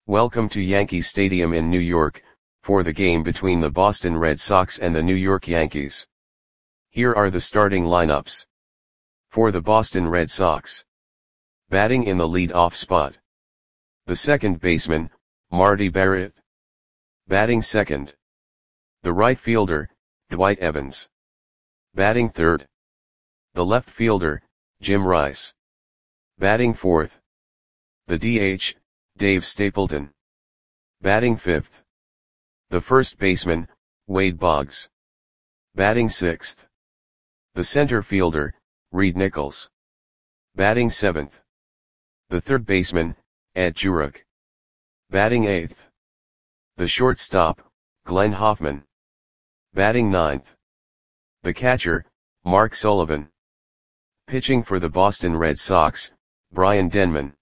Welcome to Yankee Stadium in New York, for the game between the Boston Red Sox and the New York Yankees. Here are the starting lineups. For the Boston Red Sox. Batting in the lead-off spot. The second baseman, Marty Barrett. Batting second. The right fielder, Dwight Evans. Batting third. The left fielder, Jim Rice. Batting fourth. The DH, Dave Stapleton. Batting fifth. The first baseman, Wade Boggs. Batting sixth. The center fielder, Reed Nichols. Batting seventh. The third baseman, Ed Jurek. Batting eighth. The shortstop, Glenn Hoffman. Batting ninth. The catcher, Mark Sullivan. Pitching for the Boston Red Sox, Brian Denman.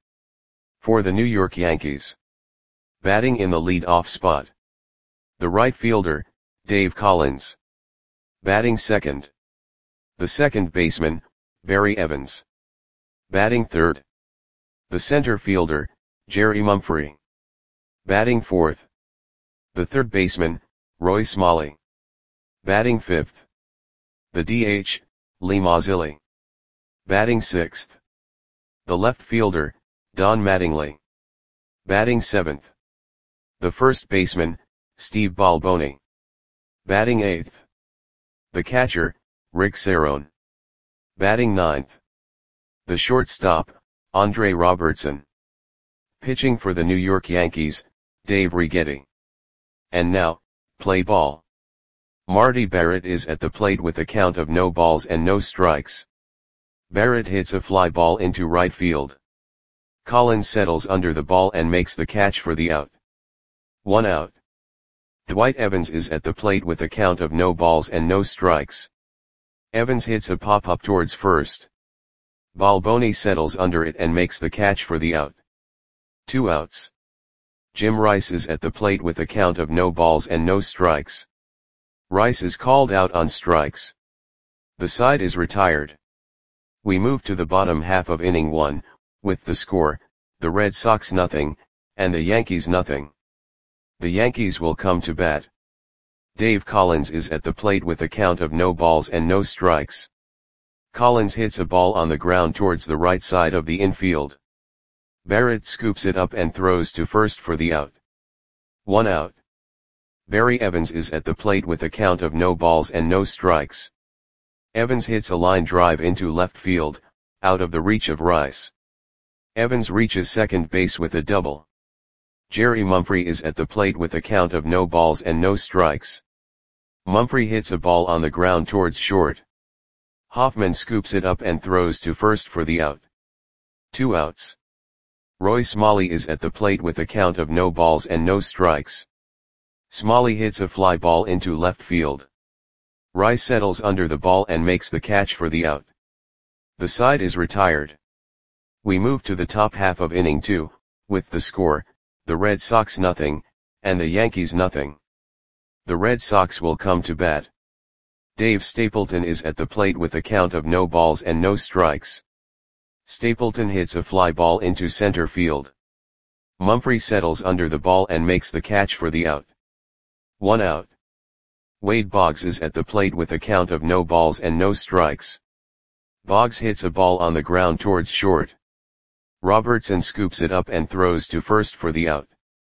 For the New York Yankees. Batting in the lead-off spot. The right fielder, Dave Collins. Batting second. The second baseman, Barry Evans. Batting third. The center fielder, Jerry Mumphrey. Batting fourth. The third baseman, Roy Smalley. Batting fifth. The DH, Lee Mazzilli. Batting sixth. The left fielder, Don Mattingly. Batting seventh. The first baseman, Steve Balboni. Batting eighth. The catcher, Rick Cerone. Batting ninth. The shortstop, Andre Robertson. Pitching for the New York Yankees, Dave Righetti. And now, play ball. Marty Barrett is at the plate with a count of no balls and no strikes. Barrett hits a fly ball into right field. Collins settles under the ball and makes the catch for the out. 1 out. Dwight Evans is at the plate with a count of no balls and no strikes. Evans hits a pop-up towards first. Balboni settles under it and makes the catch for the out. 2 outs. Jim Rice is at the plate with a count of no balls and no strikes. Rice is called out on strikes. The side is retired. We move to the bottom half of inning 1, with the score, the Red Sox nothing, and the Yankees nothing. The Yankees will come to bat. Dave Collins is at the plate with a count of no balls and no strikes. Collins hits a ball on the ground towards the right side of the infield. Barrett scoops it up and throws to first for the out. 1 out. Barry Evans is at the plate with a count of no balls and no strikes. Evans hits a line drive into left field, out of the reach of Rice. Evans reaches second base with a double. Jerry Mumphrey is at the plate with a count of no balls and no strikes. Mumphrey hits a ball on the ground towards short. Hoffman scoops it up and throws to first for the out. 2 outs. Roy Smalley is at the plate with a count of no balls and no strikes. Smalley hits a fly ball into left field. Rice settles under the ball and makes the catch for the out. The side is retired. We move to the top half of inning 2, with the score, the Red Sox nothing, and the Yankees nothing. The Red Sox will come to bat. Dave Stapleton is at the plate with a count of no balls and no strikes. Stapleton hits a fly ball into center field. Mumphrey settles under the ball and makes the catch for the out. 1 out. Wade Boggs is at the plate with a count of no balls and no strikes. Boggs hits a ball on the ground towards short. Robertson scoops it up and throws to first for the out.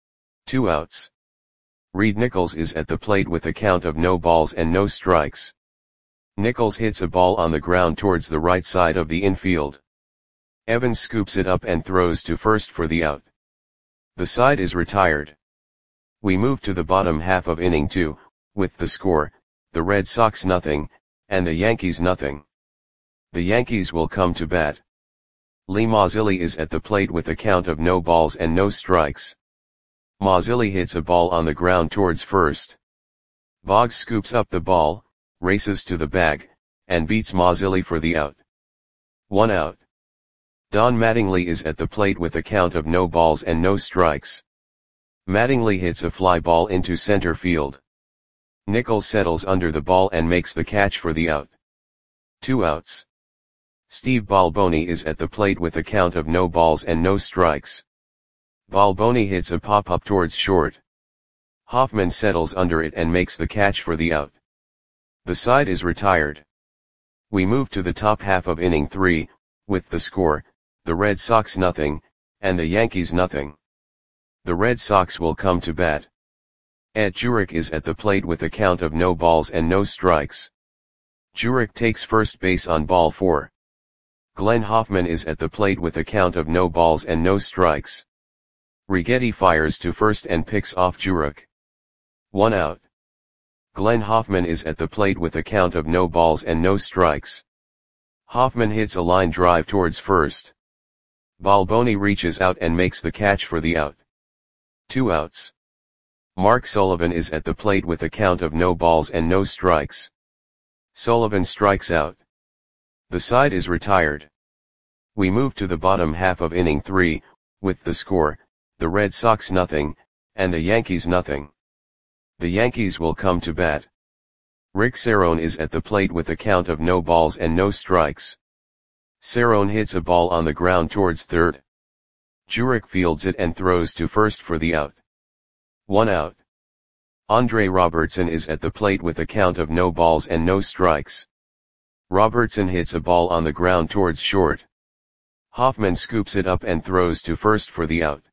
2 outs. Reed Nichols is at the plate with a count of no balls and no strikes. Nichols hits a ball on the ground towards the right side of the infield. Evans scoops it up and throws to first for the out. The side is retired. We move to the bottom half of inning 2, with the score, the Red Sox nothing, and the Yankees nothing. The Yankees will come to bat. Lee Mazzilli is at the plate with a count of no balls and no strikes. Mazzilli hits a ball on the ground towards first. Boggs scoops up the ball, races to the bag, and beats Mazzilli for the out. 1 out. Don Mattingly is at the plate with a count of no balls and no strikes. Mattingly hits a fly ball into center field. Nichols settles under the ball and makes the catch for the out. 2 outs. Steve Balboni is at the plate with a count of no balls and no strikes. Balboni hits a pop-up towards short. Hoffman settles under it and makes the catch for the out. The side is retired. We move to the top half of inning 3, with the score, the Red Sox nothing, and the Yankees nothing. The Red Sox will come to bat. Ed Jurek is at the plate with a count of no balls and no strikes. Jurek takes first base on ball 4. Glenn Hoffman is at the plate with a count of no balls and no strikes. Righetti fires to first and picks off Jurek. 1 out. Glenn Hoffman is at the plate with a count of no balls and no strikes. Hoffman hits a line drive towards first. Balboni reaches out and makes the catch for the out. 2 outs. Mark Sullivan is at the plate with a count of no balls and no strikes. Sullivan strikes out. The side is retired. We move to the bottom half of inning 3, with the score, the Red Sox nothing, and the Yankees nothing. The Yankees will come to bat. Rick Cerrone is at the plate with a count of no balls and no strikes. Cerrone hits a ball on the ground towards third. Jurek fields it and throws to first for the out. 1 out. Andre Robertson is at the plate with a count of no balls and no strikes. Robertson hits a ball on the ground towards short. Hoffman scoops it up and throws to first for the out.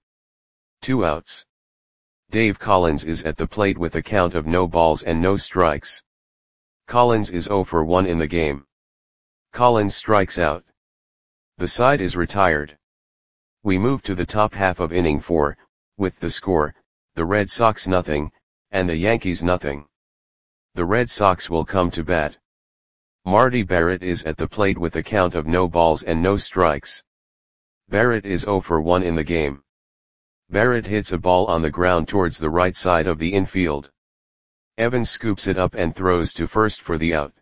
2 outs. Dave Collins is at the plate with a count of no balls and no strikes. Collins is 0 for 1 in the game. Collins strikes out. The side is retired. We move to the top half of inning 4, with the score, the Red Sox nothing, and the Yankees nothing. The Red Sox will come to bat. Marty Barrett is at the plate with a count of no balls and no strikes. Barrett is 0 for 1 in the game. Barrett hits a ball on the ground towards the right side of the infield. Evans scoops it up and throws to first for the out.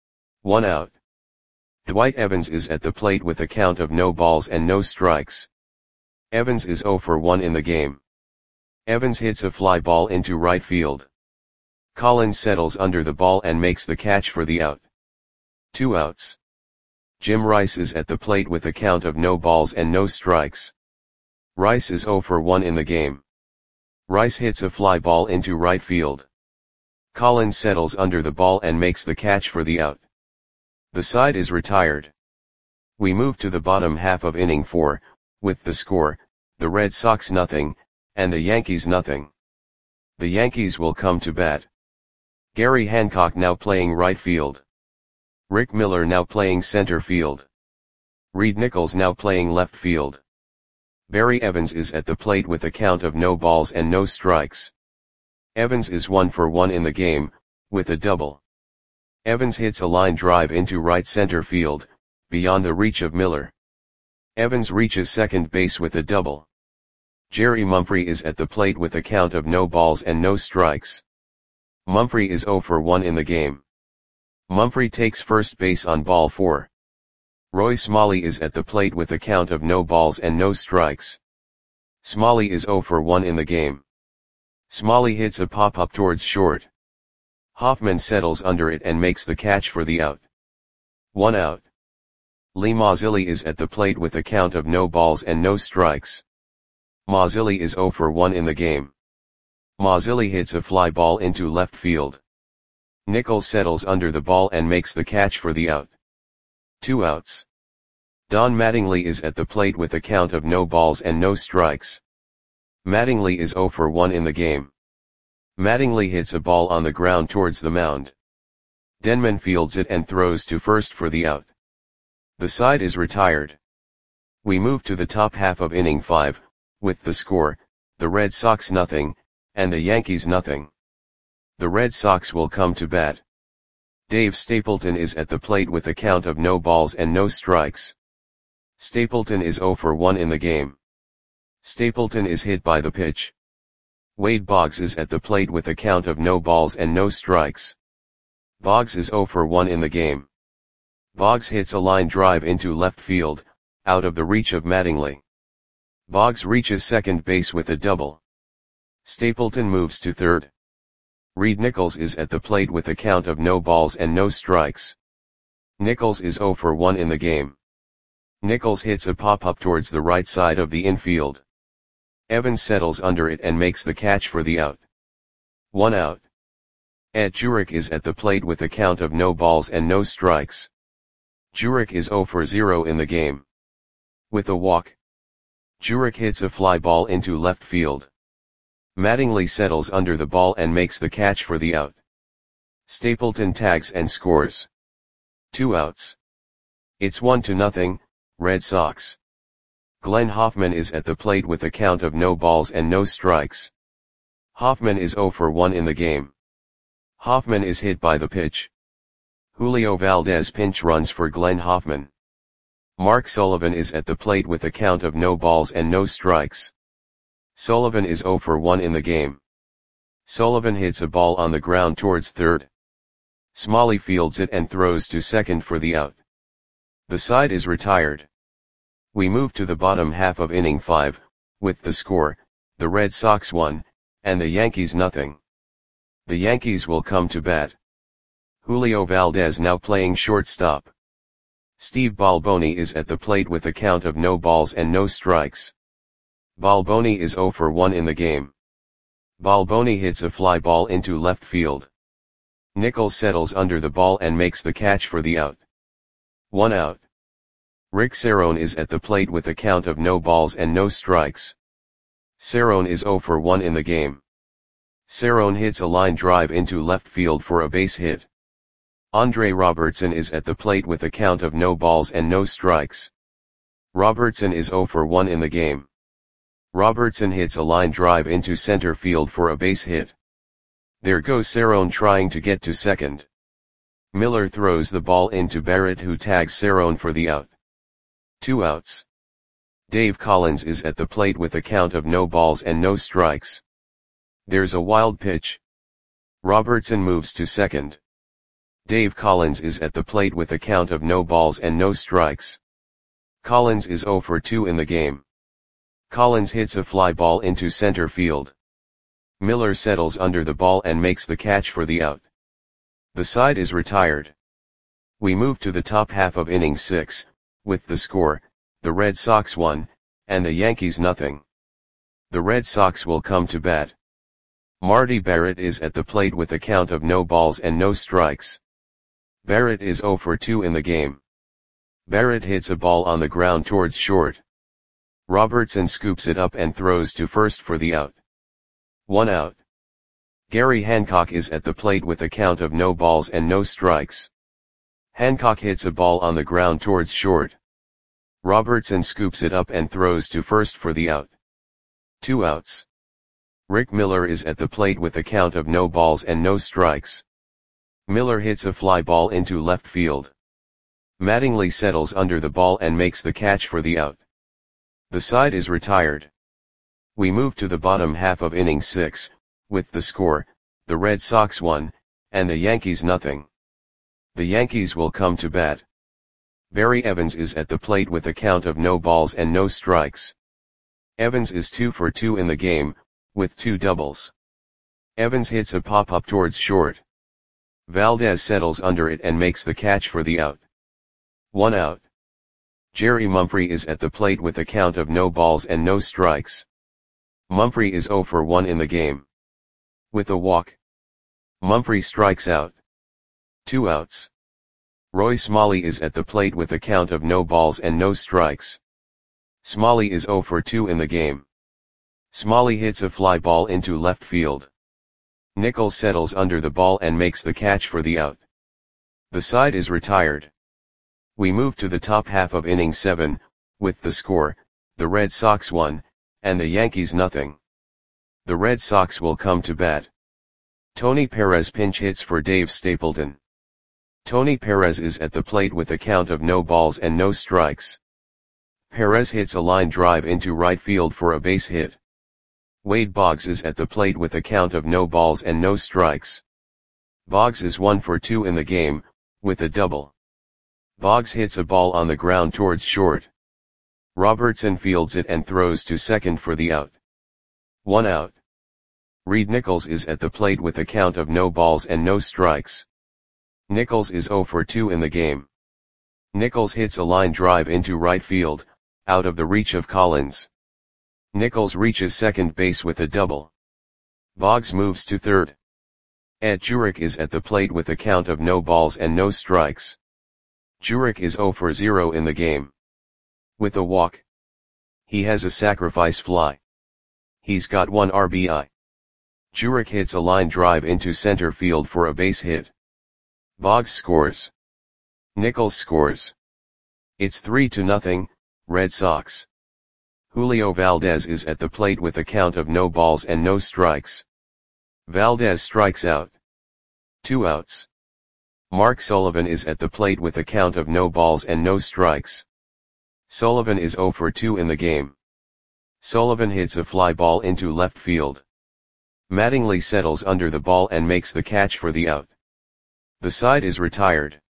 1 out. Dwight Evans is at the plate with a count of no balls and no strikes. Evans is 0 for 1 in the game. Evans hits a fly ball into right field. Collins settles under the ball and makes the catch for the out. 2 outs. Jim Rice is at the plate with a count of no balls and no strikes. Rice is 0 for 1 in the game. Rice hits a fly ball into right field. Collins settles under the ball and makes the catch for the out. The side is retired. We move to the bottom half of inning 4, with the score, the Red Sox nothing, and the Yankees nothing. The Yankees will come to bat. Gary Hancock now playing right field. Rick Miller now playing center field. Reed Nichols now playing left field. Barry Evans is at the plate with a count of no balls and no strikes. Evans is 1 for 1 in the game, with a double. Evans hits a line drive into right center field, beyond the reach of Miller. Evans reaches second base with a double. Jerry Mumphrey is at the plate with a count of no balls and no strikes. Mumphrey is 0 for 1 in the game. Mumphrey takes first base on ball 4. Roy Smalley is at the plate with a count of no balls and no strikes. Smalley is 0 for 1 in the game. Smalley hits a pop-up towards short. Hoffman settles under it and makes the catch for the out. 1 out. Lee Mazzilli is at the plate with a count of no balls and no strikes. Mazzilli is 0 for 1 in the game. Mazzilli hits a fly ball into left field. Nichols settles under the ball and makes the catch for the out. 2 outs. Don Mattingly is at the plate with a count of no balls and no strikes. Mattingly is 0 for 1 in the game. Mattingly hits a ball on the ground towards the mound. Denman fields it and throws to first for the out. The side is retired. We move to the top half of inning 5, with the score, the Red Sox nothing, and the Yankees nothing. The Red Sox will come to bat. Dave Stapleton is at the plate with a count of no balls and no strikes. Stapleton is 0 for 1 in the game. Stapleton is hit by the pitch. Wade Boggs is at the plate with a count of no balls and no strikes. Boggs is 0 for 1 in the game. Boggs hits a line drive into left field, out of the reach of Mattingly. Boggs reaches second base with a double. Stapleton moves to third. Reed Nichols is at the plate with a count of no balls and no strikes. Nichols is 0 for 1 in the game. Nichols hits a pop-up towards the right side of the infield. Evans settles under it and makes the catch for the out. 1 out. Ed Jurek is at the plate with a count of no balls and no strikes. Jurek is 0 for 0 in the game. With a walk, Jurek hits a fly ball into left field. Mattingly settles under the ball and makes the catch for the out. Stapleton tags and scores. 2 outs. It's 1-0, Red Sox. Glenn Hoffman is at the plate with a count of no balls and no strikes. Hoffman is 0 for 1 in the game. Hoffman is hit by the pitch. Julio Valdez pinch runs for Glenn Hoffman. Mark Sullivan is at the plate with a count of no balls and no strikes. Sullivan is 0 for 1 in the game. Sullivan hits a ball on the ground towards third. Smalley fields it and throws to second for the out. The side is retired. We move to the bottom half of inning 5, with the score, the Red Sox 1, and the Yankees 0. The Yankees will come to bat. Julio Valdez now playing shortstop. Steve Balboni is at the plate with a count of no balls and no strikes. Balboni is 0 for 1 in the game. Balboni hits a fly ball into left field. Nichols settles under the ball and makes the catch for the out. 1 out. Rick Cerrone is at the plate with a count of no balls and no strikes. Cerrone is 0 for 1 in the game. Cerrone hits a line drive into left field for a base hit. Andre Robertson is at the plate with a count of no balls and no strikes. Robertson is 0 for 1 in the game. Robertson hits a line drive into center field for a base hit. There goes Cerrone trying to get to second. Miller throws the ball into Barrett, who tags Cerrone for the out. 2 outs. Dave Collins is at the plate with a count of no balls and no strikes. There's a wild pitch. Robertson moves to second. Dave Collins is at the plate with a count of no balls and no strikes. Collins is 0 for 2 in the game. Collins hits a fly ball into center field. Miller settles under the ball and makes the catch for the out. The side is retired. We move to the top half of inning 6, with the score, the Red Sox 1, and the Yankees 0. The Red Sox will come to bat. Marty Barrett is at the plate with a count of no balls and no strikes. Barrett is 0 for 2 in the game. Barrett hits a ball on the ground towards short. Robertson scoops it up and throws to first for the out. 1 out. Gary Hancock is at the plate with a count of no balls and no strikes. Hancock hits a ball on the ground towards short. Robertson scoops it up and throws to first for the out. 2 outs. Rick Miller is at the plate with a count of no balls and no strikes. Miller hits a fly ball into left field. Mattingly settles under the ball and makes the catch for the out. The side is retired. We move to the bottom half of inning 6, with the score, the Red Sox 1, and the Yankees 0. The Yankees will come to bat. Barry Evans is at the plate with a count of no balls and no strikes. Evans is 2 for 2 in the game, with 2 doubles. Evans hits a pop-up towards short. Valdez settles under it and makes the catch for the out. 1 out. Jerry Mumphrey is at the plate with a count of no balls and no strikes. Mumphrey is 0 for 1 in the game. With a walk, Mumphrey strikes out. 2 outs. Roy Smalley is at the plate with a count of no balls and no strikes. Smalley is 0 for 2 in the game. Smalley hits a fly ball into left field. Nichols settles under the ball and makes the catch for the out. The side is retired. We move to the top half of inning 7, with the score, the Red Sox 1, and the Yankees 0. The Red Sox will come to bat. Tony Perez pinch hits for Dave Stapleton. Tony Perez is at the plate with a count of no balls and no strikes. Perez hits a line drive into right field for a base hit. Wade Boggs is at the plate with a count of no balls and no strikes. Boggs is 1 for 2 in the game, with a double. Boggs hits a ball on the ground towards short. Robertson fields it and throws to second for the out. 1 out. Reed Nichols is at the plate with a count of no balls and no strikes. Nichols is 0 for 2 in the game. Nichols hits a line drive into right field, out of the reach of Collins. Nichols reaches second base with a double. Boggs moves to third. Ed Jurek is at the plate with a count of no balls and no strikes. Jurek is 0 for 0 in the game. With a walk. He has a sacrifice fly. He's got 1 RBI. Jurek hits a line drive into center field for a base hit. Boggs scores. Nichols scores. It's 3-0, Red Sox. Julio Valdez is at the plate with a count of no balls and no strikes. Valdez strikes out. 2 outs. Mark Sullivan is at the plate with a count of no balls and no strikes. Sullivan is 0 for 2 in the game. Sullivan hits a fly ball into left field. Mattingly settles under the ball and makes the catch for the out. The side is retired.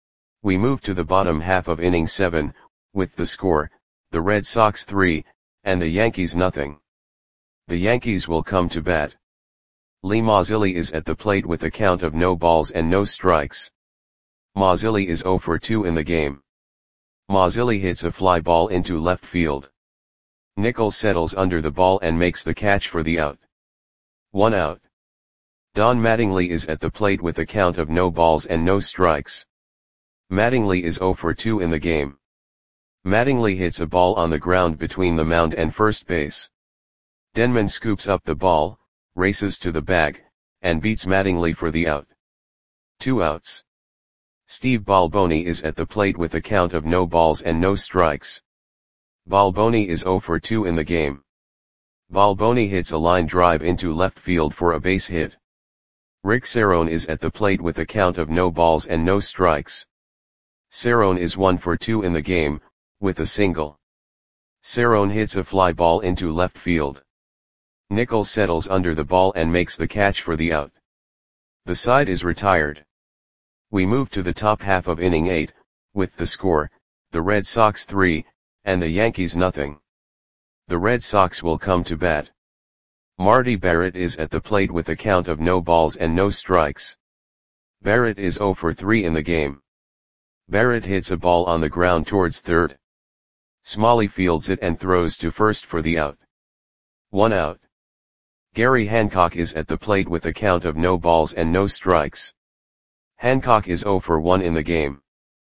We move to the bottom half of inning 7, with the score, the Red Sox 3, and the Yankees nothing. The Yankees will come to bat. Lee Mazzilli is at the plate with a count of no balls and no strikes. Mazzilli is 0 for 2 in the game. Mazzilli hits a fly ball into left field. Nichols settles under the ball and makes the catch for the out. 1 out. Don Mattingly is at the plate with a count of no balls and no strikes. Mattingly is 0 for 2 in the game. Mattingly hits a ball on the ground between the mound and first base. Denman scoops up the ball, races to the bag, and beats Mattingly for the out. 2 outs. Steve Balboni is at the plate with a count of no balls and no strikes. Balboni is 0 for 2 in the game. Balboni hits a line drive into left field for a base hit. Rick Cerrone is at the plate with a count of no balls and no strikes. Cerrone is 1 for 2 in the game, with a single. Cerrone hits a fly ball into left field. Nichols settles under the ball and makes the catch for the out. The side is retired. We move to the top half of inning 8, with the score, the Red Sox 3, and the Yankees nothing. The Red Sox will come to bat. Marty Barrett is at the plate with a count of no balls and no strikes. Barrett is 0 for 3 in the game. Barrett hits a ball on the ground towards third. Smalley fields it and throws to first for the out. 1 out. Gary Hancock is at the plate with a count of no balls and no strikes. Hancock is 0 for 1 in the game.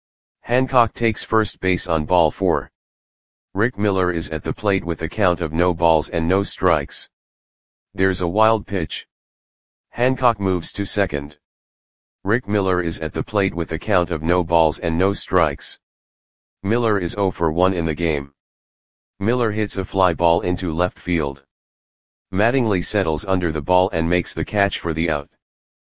Hancock takes first base on ball 4. Rick Miller is at the plate with a count of no balls and no strikes. There's a wild pitch. Hancock moves to second. Rick Miller is at the plate with a count of no balls and no strikes. Miller is 0 for 1 in the game. Miller hits a fly ball into left field. Mattingly settles under the ball and makes the catch for the out.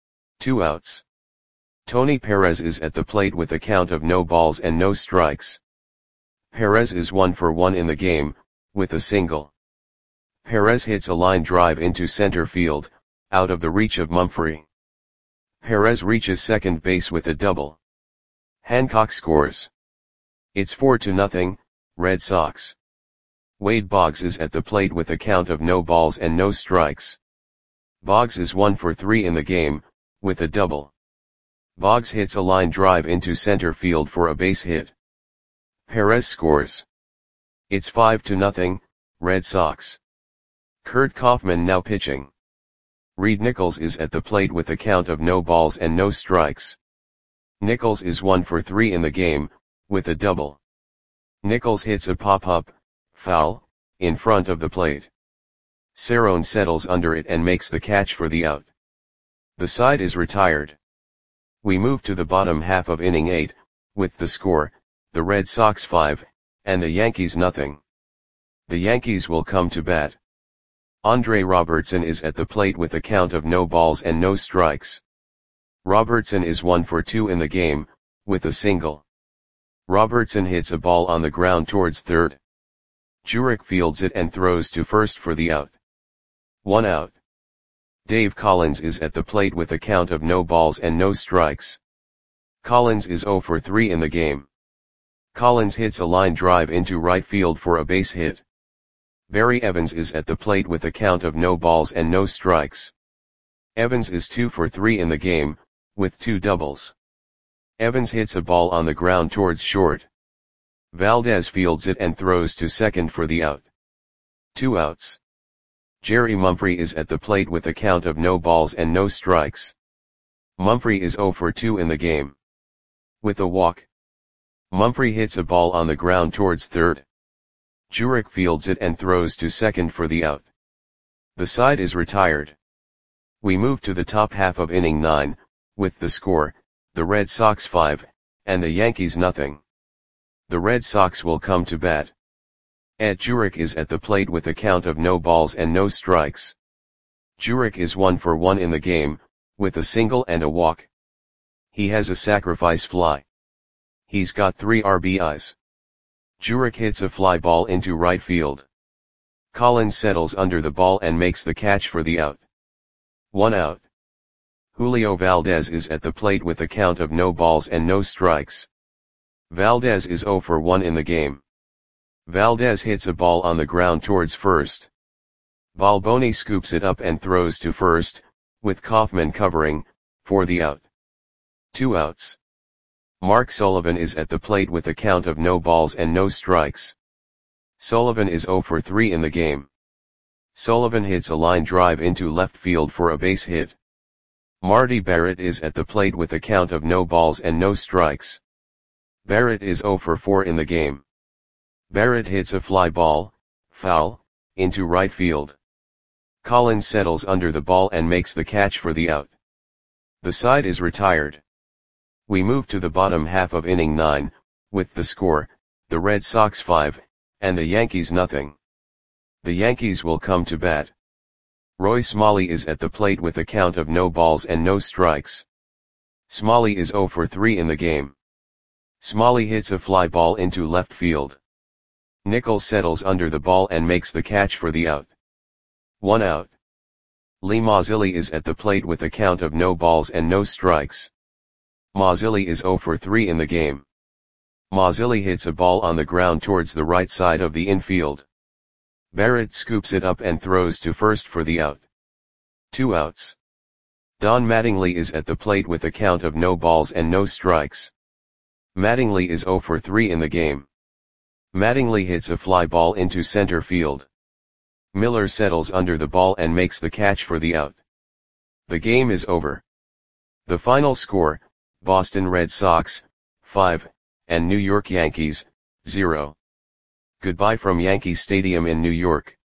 2 outs. Tony Perez is at the plate with a count of no balls and no strikes. Perez is 1 for 1 in the game, with a single. Perez hits a line drive into center field, out of the reach of Mumphrey. Perez reaches second base with a double. Hancock scores. It's 4-0, Red Sox. Wade Boggs is at the plate with a count of no balls and no strikes. Boggs is 1 for 3 in the game, with a double. Boggs hits a line drive into center field for a base hit. Perez scores. It's 5-0, Red Sox. Kurt Kaufman now pitching. Reed Nichols is at the plate with a count of no balls and no strikes. Nichols is 1 for 3 in the game, with a double. Nichols hits a pop-up, foul, in front of the plate. Cerrone settles under it and makes the catch for the out. The side is retired. We move to the bottom half of inning 8, with the score, the Red Sox 5, and the Yankees nothing. The Yankees will come to bat. Andre Robertson is at the plate with a count of no balls and no strikes. Robertson is 1 for 2 in the game, with a single. Robertson hits a ball on the ground towards third. Jurek fields it and throws to first for the out. 1 out. Dave Collins is at the plate with a count of no balls and no strikes. Collins is 0 for 3 in the game. Collins hits a line drive into right field for a base hit. Barry Evans is at the plate with a count of no balls and no strikes. Evans is 2 for 3 in the game, with 2 doubles. Evans hits a ball on the ground towards short. Valdez fields it and throws to second for the out. 2 outs. Jerry Mumphrey is at the plate with a count of no balls and no strikes. Mumphrey is 0 for 2 in the game. With a walk, Mumphrey hits a ball on the ground towards third. Jurek fields it and throws to second for the out. The side is retired. We move to the top half of inning 9, with the score, the Red Sox 5, and the Yankees nothing. The Red Sox will come to bat. Ed Jurek is at the plate with a count of no balls and no strikes. Jurek is 1 for 1 in the game, with a single and a walk. He has a sacrifice fly. He's got 3 RBIs. Jurek hits a fly ball into right field. Collins settles under the ball and makes the catch for the out. 1 out. Julio Valdez is at the plate with a count of no balls and no strikes. Valdez is 0 for 1 in the game. Valdez hits a ball on the ground towards first. Balboni scoops it up and throws to first, with Kaufman covering, for the out. 2 outs. Mark Sullivan is at the plate with a count of no balls and no strikes. Sullivan is 0 for 3 in the game. Sullivan hits a line drive into left field for a base hit. Marty Barrett is at the plate with a count of no balls and no strikes. Barrett is 0 for 4 in the game. Barrett hits a fly ball, foul, into right field. Collins settles under the ball and makes the catch for the out. The side is retired. We move to the bottom half of inning 9, with the score, the Red Sox 5, and the Yankees nothing. The Yankees will come to bat. Roy Smalley is at the plate with a count of no balls and no strikes. Smalley is 0 for 3 in the game. Smalley hits a fly ball into left field. Nichols settles under the ball and makes the catch for the out. 1 out. Lee Mazzilli is at the plate with a count of no balls and no strikes. Mazzilli is 0 for 3 in the game. Mazzilli hits a ball on the ground towards the right side of the infield. Barrett scoops it up and throws to first for the out. 2 outs. Don Mattingly is at the plate with a count of no balls and no strikes. Mattingly is 0 for 3 in the game. Mattingly hits a fly ball into center field. Miller settles under the ball and makes the catch for the out. The game is over. The final score, Boston Red Sox, 5, and New York Yankees, 0. Goodbye from Yankee Stadium in New York.